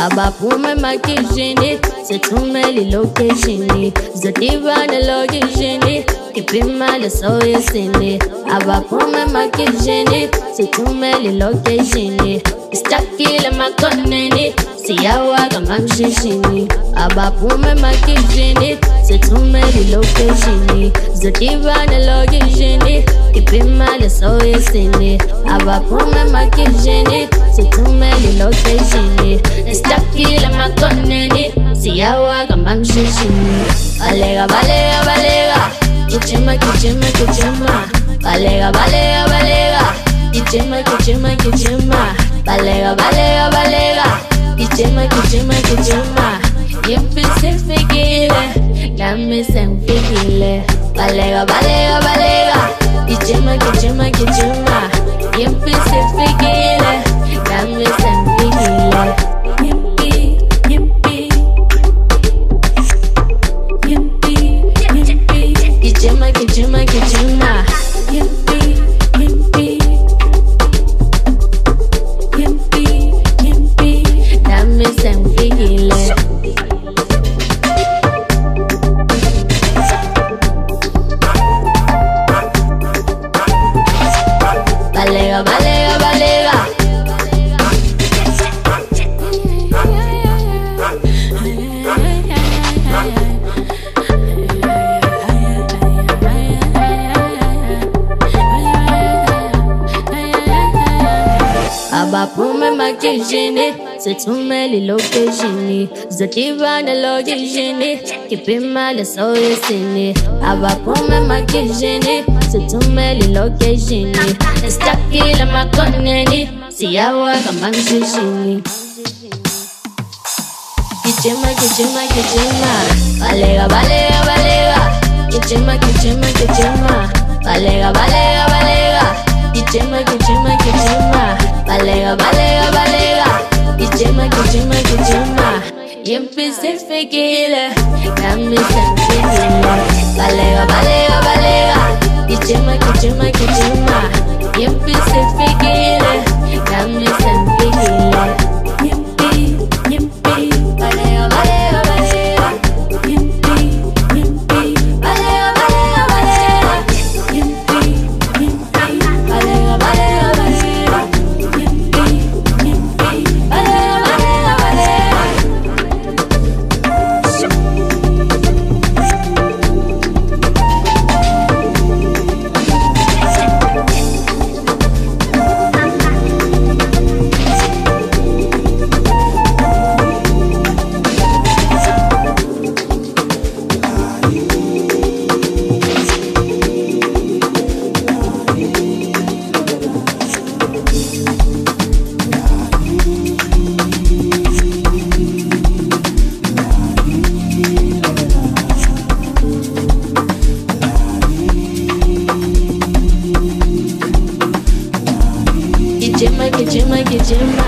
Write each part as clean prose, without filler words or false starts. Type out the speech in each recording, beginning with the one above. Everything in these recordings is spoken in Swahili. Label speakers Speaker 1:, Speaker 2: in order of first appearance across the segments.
Speaker 1: Abaphume makishini sithumele location zodivana location ipimali soyesini abaphume makishini sithumele location istakile makoneni siyawaga mamshishini abaphume makishini sithumele location zodivana location ipimali soyesini abaphume makishini sithumele location istakile makoneni siyawaga mamshishini balega balega balega kichima kichima kichima balega balega balega kichima kichima kichima balega balega balega kichima kichima kichima yempisifikile nami sengifikile balega balega balega kichima kichima kichima yempisifikile nami sengifikile Kichima, kichima, kichima. Yimpi, yimpi. Yimpi, yimpi. Nami sengifikile. Balega, balega, balega. Abaphume makishini sithumele location zodivana location ipimali soyesini abaphume makishini sithumele location istakile makoneni siyawaga mamshishini kichima kichima kichima balega balega balega kichima kichima kichima balega balega balega kichima kichima kichima balega balega balega kichima kichima kichima yempisifikile nami sengifikile balega balega balega kichima kichima kichima yempisifikile nami sengifikile yempi yempi balega balega balega yempi yempi balega balega balega yempi yempi balega balega balega yempi yempi balega balega balega Kichima, kichima, kichima.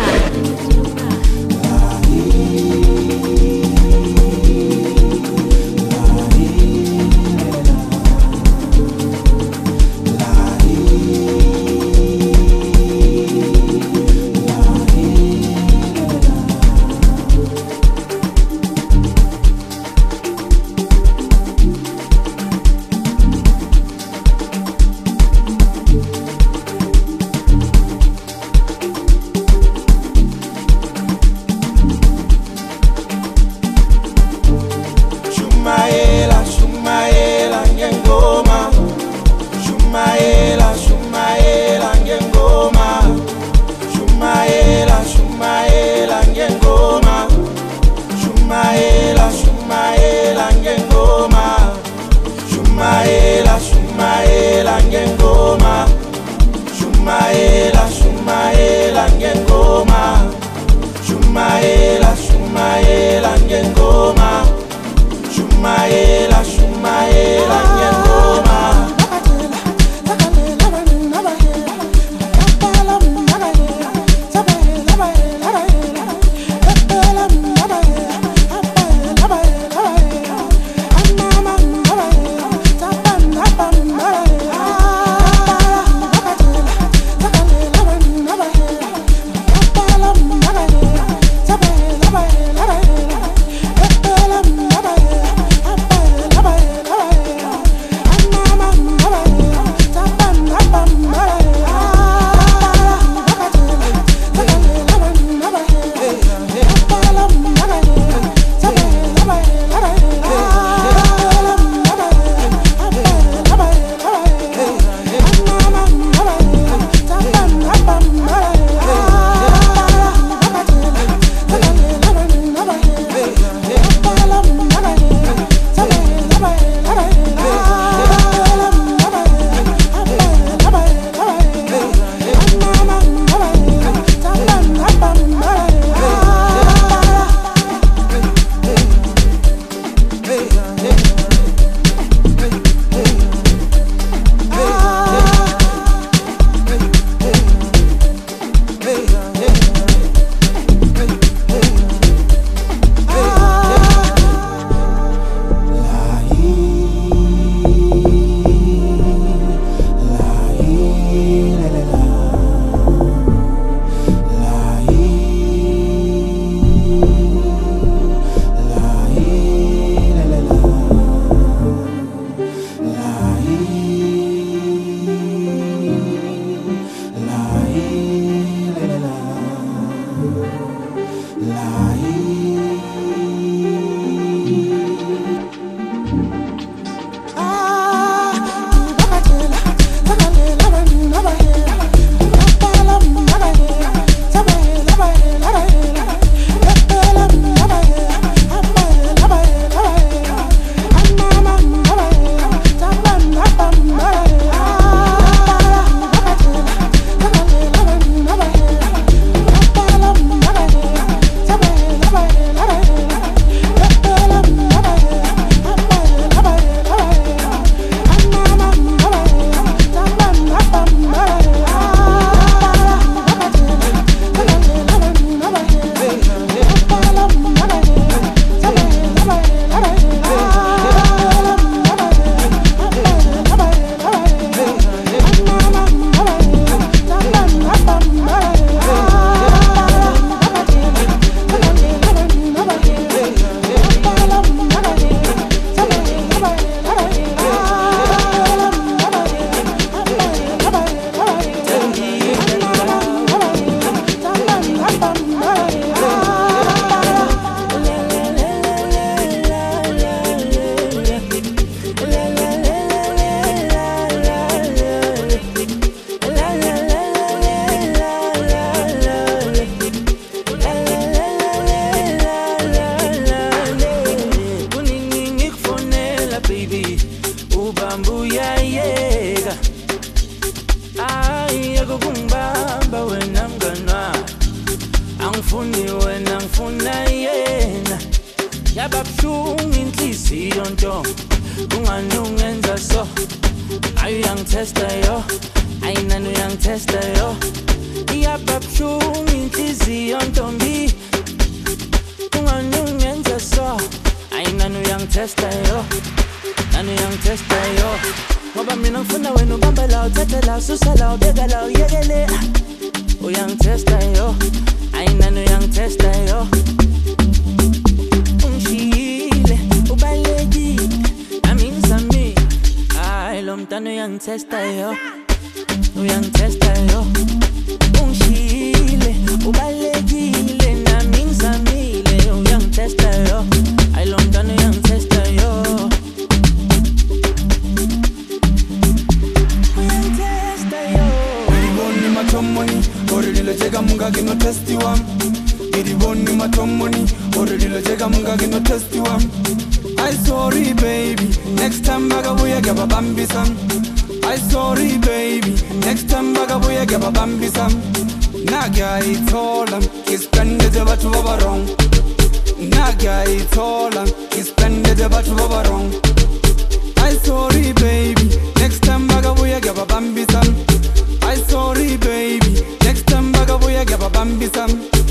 Speaker 2: inhliziyo nto ungani ungenza so ayu uyangitesta yo ayinani uyangitesta yo iyapha buhlungu inhliziyo ntombi ungani ungenza so ayinani uyangitesta yo nani uyangitesta yo ngoba mina ngifuna wena ubamba la uthathe la ususa la ubeka la uyekele uyangitesta yo ayinani uyangitesta yo ungishile ubalekile nami ngizamile hayi lo mntana uyangitesta yo uyangitesta yo ungishile ubalekile nami ngizamile uyangitesta yo hayi lo mntana uyangitesta yo uyangitesta yo
Speaker 3: Iriboni matomoni orililo cheka munga kino testi wam Iriboni matomoni orililo cheka munga kino testi wam I sorry baby next time bagabuya gaba bambisam I sorry baby next time bagabuya gaba bambisam Naga itola kispende de batu baba wrong Naga itola kispende de batu baba wrong I sorry baby next time bagabuya gaba bambisam I sorry baby next time bagabuya gaba bambisam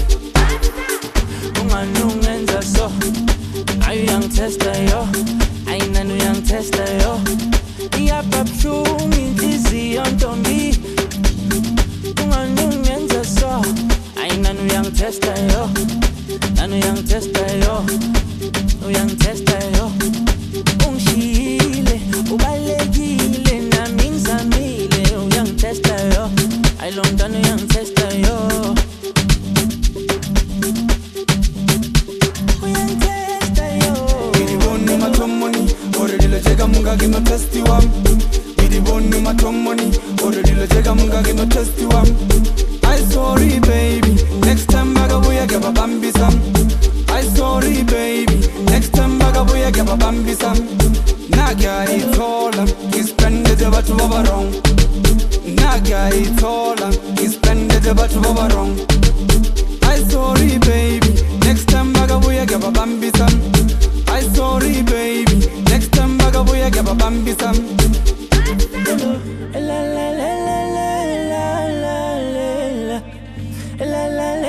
Speaker 2: ungani ungenza so ayu uyangitesta yo ayinani uyangitesta yo iyapha buhlungu inhliziyo ntombi ungani ungenza so ayinani uyangitesta yo nani uyangitesta yo uyangitesta yo ungishile ubalekile nami ngizamile uyangitesta yo ayi lo mntana uyangitesta yo uyangitesta yo
Speaker 3: Iriboni matomoni orililo cheka munga kino testi wam Iriboni matomoni orililo cheka munga kino testi wam I sorry baby next time bagabuya gaba bambisam I sorry baby next time bagabuya gaba bambisam Naga itola kispende de batu baba wrong Naga itola kispende de batu baba wrong I sorry baby next time bagabuya gaba bambisam I sorry baby next time bagabuya gaba bambisam
Speaker 2: la la la la la la la la la la la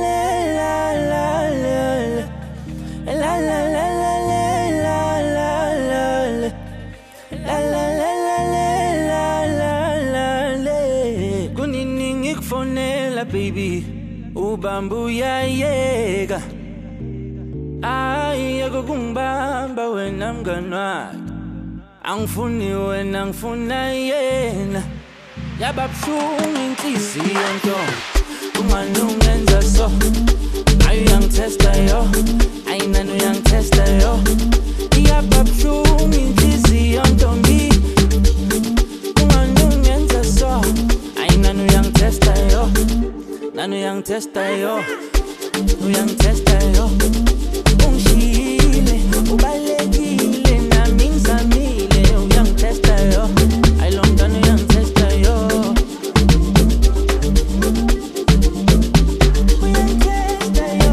Speaker 2: baby ubambu yayeka ayeko kungibamba wena mngani wakhe angifuni wena ngifuna yena yaba buhlungu inhliziyo nto ungani ungenza so ayu uyangitesta yo ayinani uyangitesta yo yaba buhlungu inhliziyo ntombi ungani ungenza so ayinani uyangitesta yo nani uyangitesta yo uyangitesta yo ungishile ubalekile nami ngizamile uyangitesta yo ayi lo mntana uyangitesta yo uyangitesta yo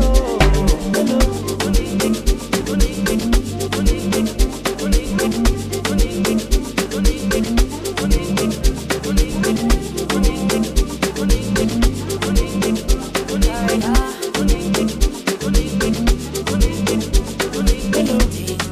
Speaker 1: Melody.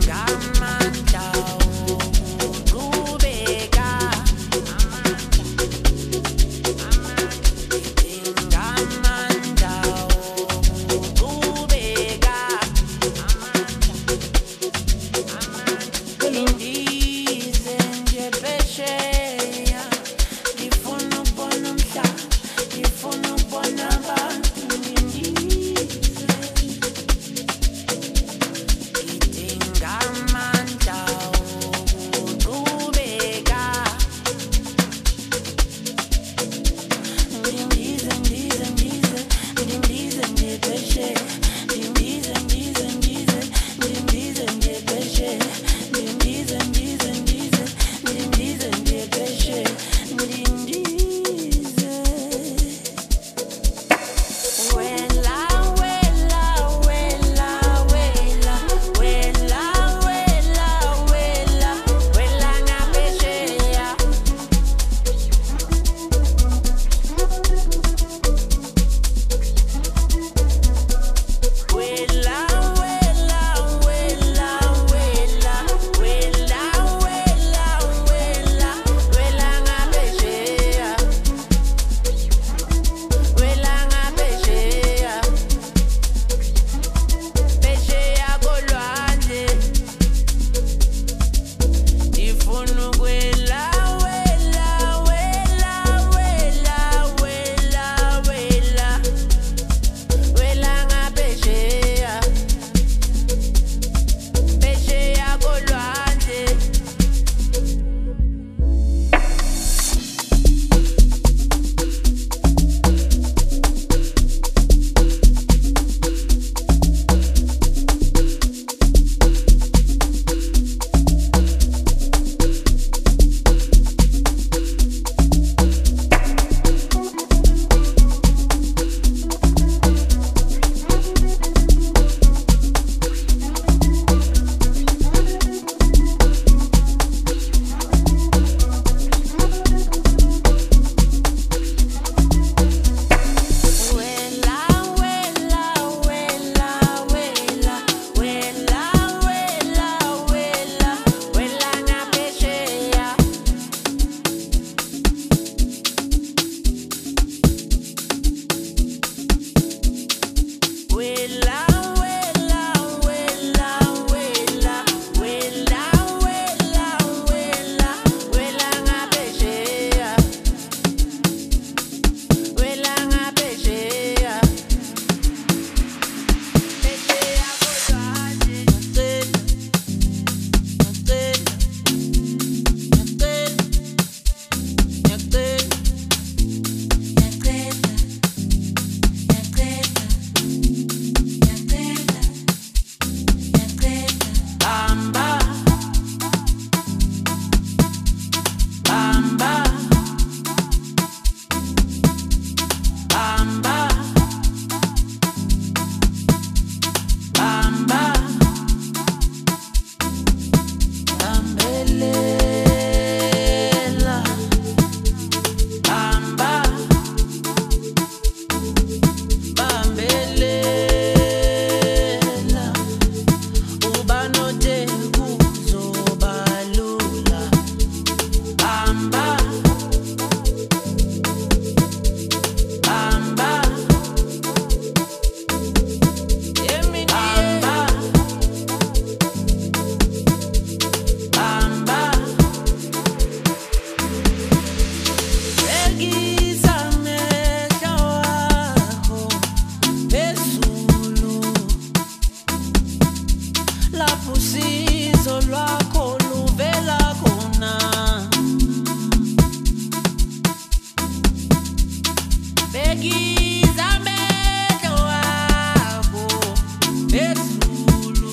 Speaker 2: Bekiza amehlo wakho phezulu,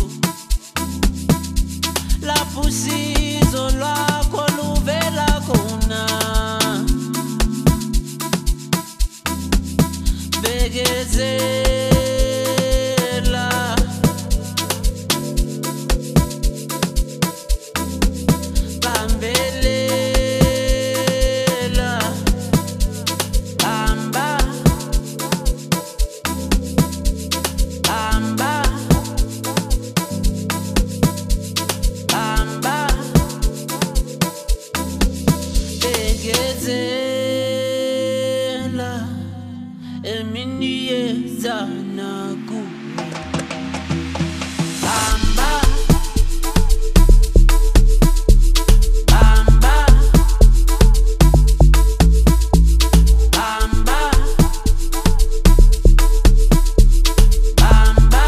Speaker 2: lapho usizo lwakho luvela khona. Bekezela, bambelela, hamba, hamba, hamba, bekezela, emini yezana kuwe. Hamba, hamba, hamba, hamba,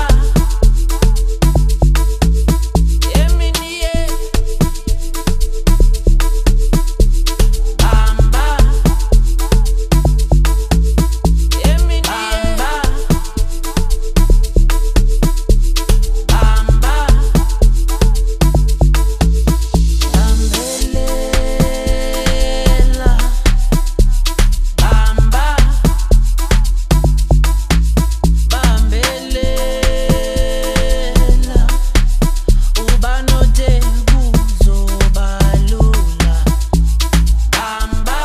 Speaker 2: emini ye. Hamba, emini ye. Hamba, bambelela, hamba, bambelela, ubanote kuzobalula. Hamba,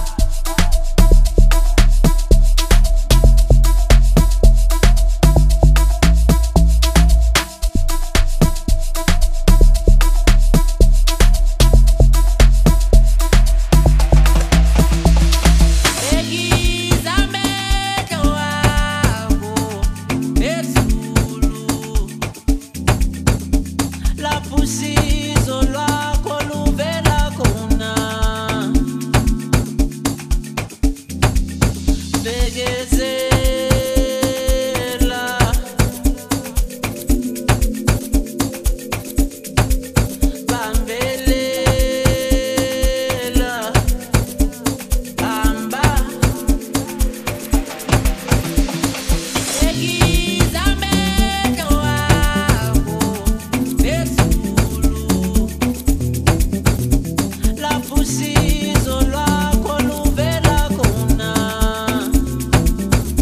Speaker 2: bekiza amehlo wakho phezulu, lapho usizo lwakho luvela khona. Bekezela, bambelela, hamba, bekiza amehlo wakho phezulu, lapho usizo lwakho luvela khona.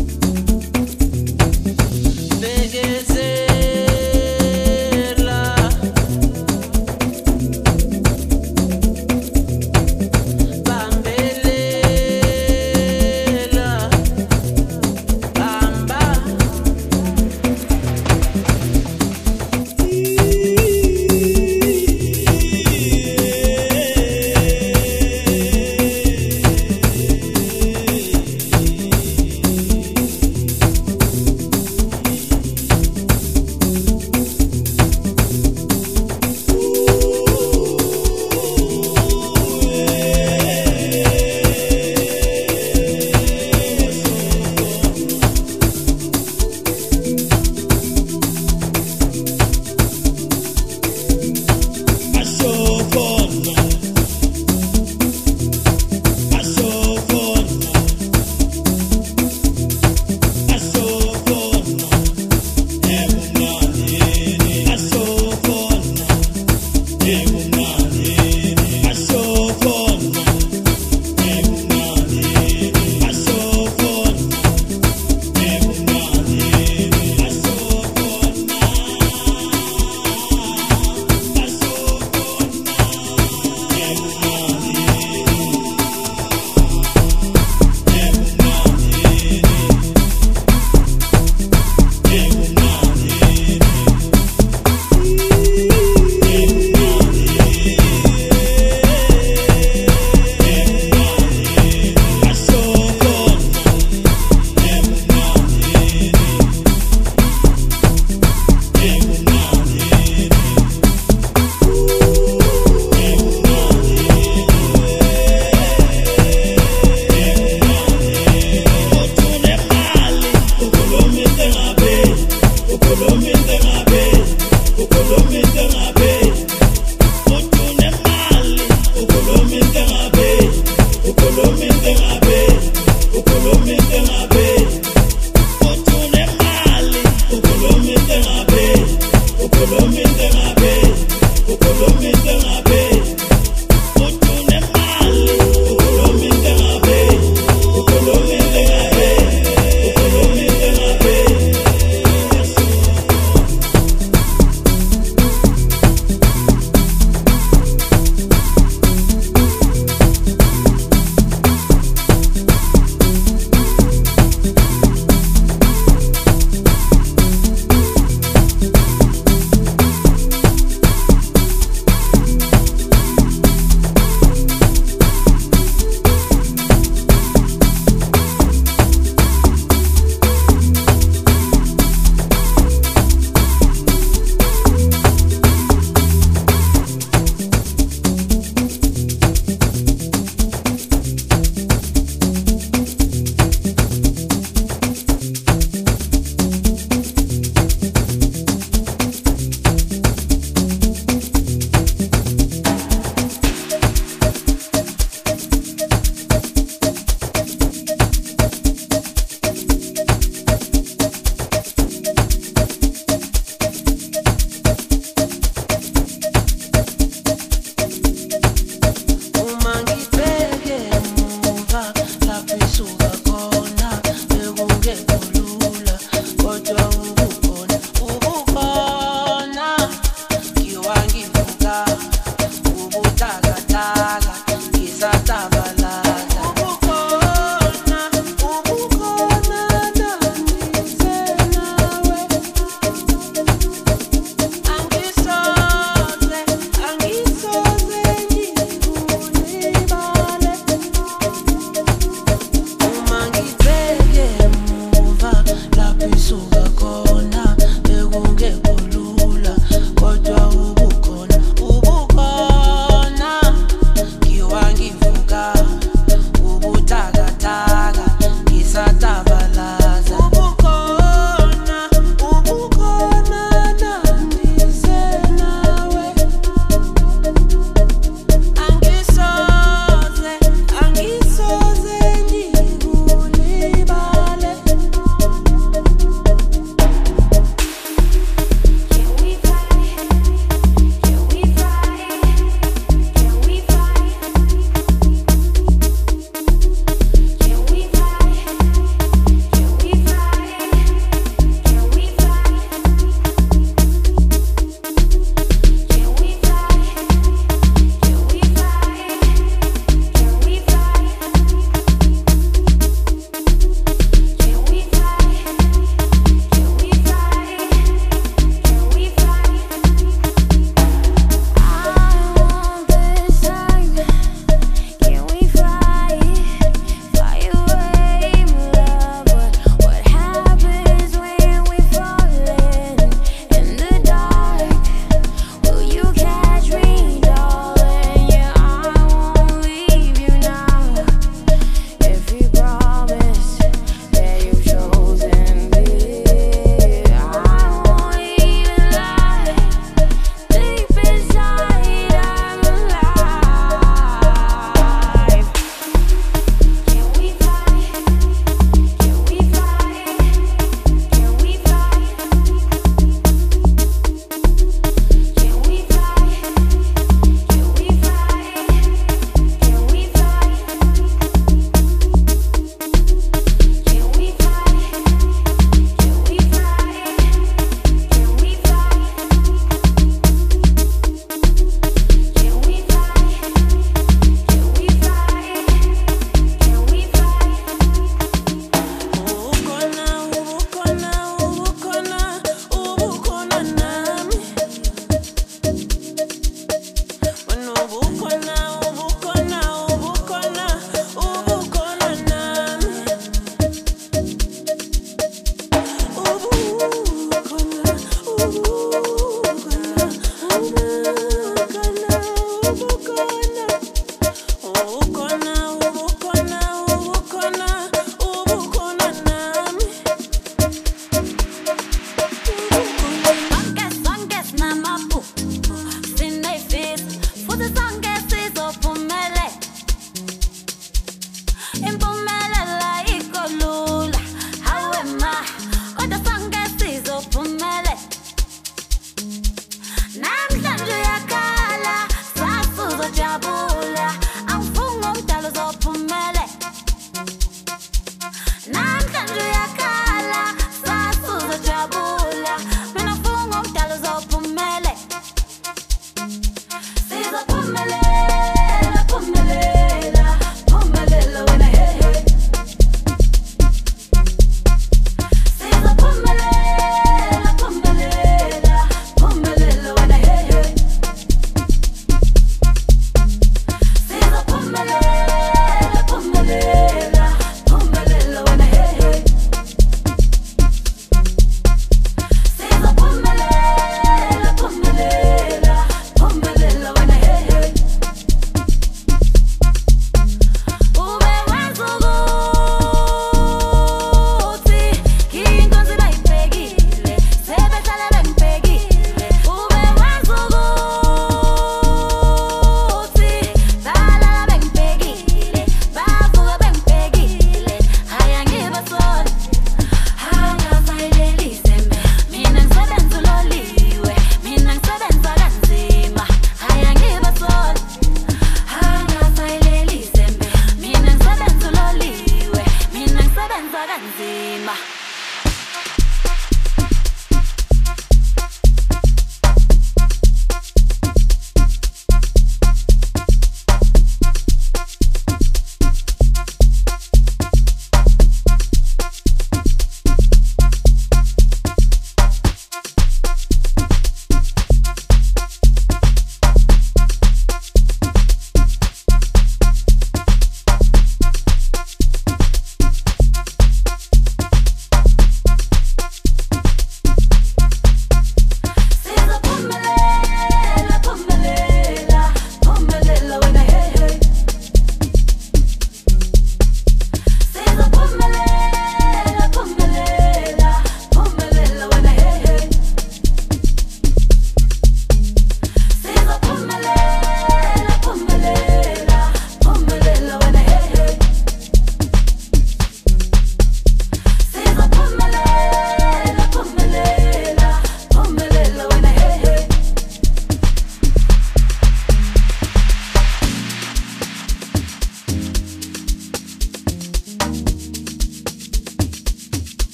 Speaker 4: nzima.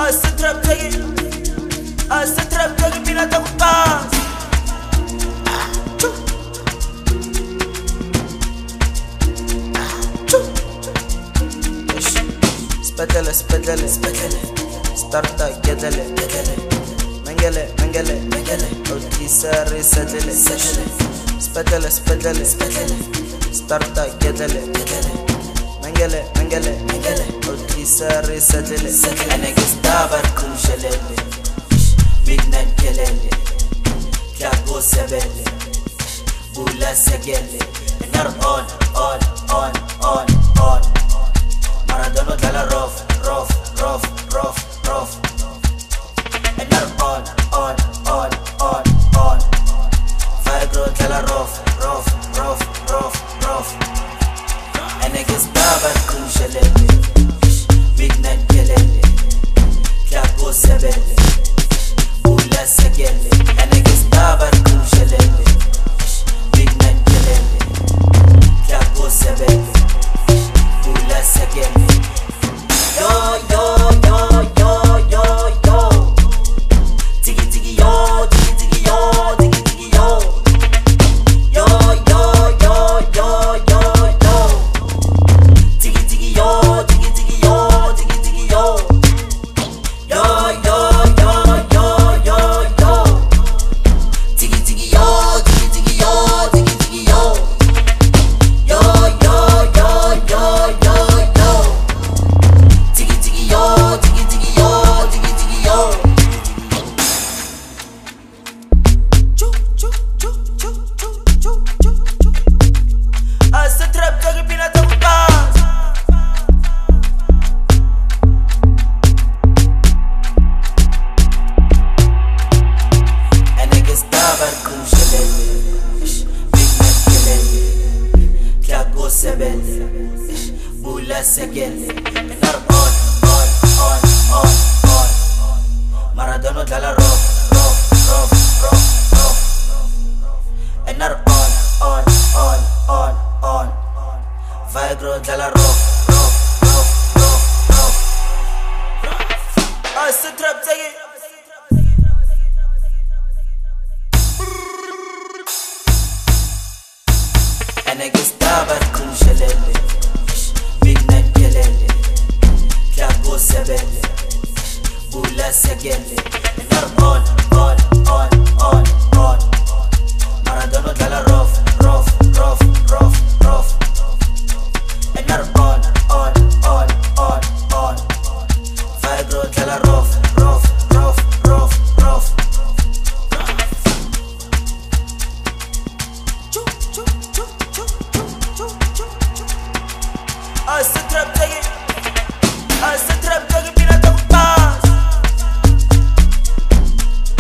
Speaker 3: trap take it. Trap take it, pina ta kupas. Spedele, spedele, spedele. Starta, gedele, gedele. Mengele, mengele, mengele. Ultisari, sedele, sedele. Spedele, spedele, spedele. Starta, gedele, gedele. Mengele, mengele, mengele. Ultisari, sedele, sedele. Enege stabar kumshelele. Midnight kelele. Klago sebele. Bula segele. Enar on, on, on, on, on. Maradona dalla rough, rough, rough, rough, rough. And now on, on, on, on, on. Vibro dalla rough, rough, rough, rough, rough. And it gets baba kumshelele. Midnight kelele. Klago sebele. Bula segele. And it gets baba kumshelele. Midnight kelele. Klago sebele. Bula segele. Yo, yo, yo, yo, yo, yo. Tiki, tiki, yo, tiki, tiki, yo, tiki, tiki, yo. Yo, yo, yo, yo, yo, yo. Tiki, tiki, yo, tiki, tiki, yo, tiki, tiki, yo. Yo, yo, yo, yo, yo, yo. Tiki, tiki, yo, tiki, tiki, yo, tiki, tiki, yo. Yo, yo, yo, yo, yo, yo. Tiki, tiki, yo, tiki, tiki, yo, tiki, tiki, yo. Choo, choo, choo, choo, choo, choo, choo, choo. Se trap take pina ta kupas. And it gets tabar kumshelele. Midnight kelele. Klago sebele. Bula segele. Enar on, on, on, on, on. Maradona dalla rough, rough, rough, rough, rough. Enar on, on, on, on, on. Vibro dalla rough, rough, rough, rough, rough. Se trap take it. And it gets tabar kumshelele. Midnight kelele. Klago sebele. Bula segele. Enar on, on, on, on, on. Maradona dalla rough, rough, rough, rough, rough. Enar on, on, on, on, on. Vibro dalla rough, rough, rough, rough, rough. Choo, choo, choo, choo, choo, choo, choo, choo. Se trap take it. Se trap take it, pina ta kupas.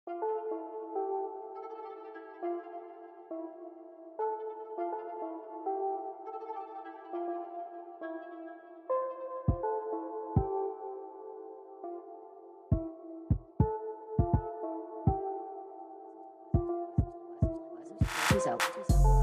Speaker 4: Peace out.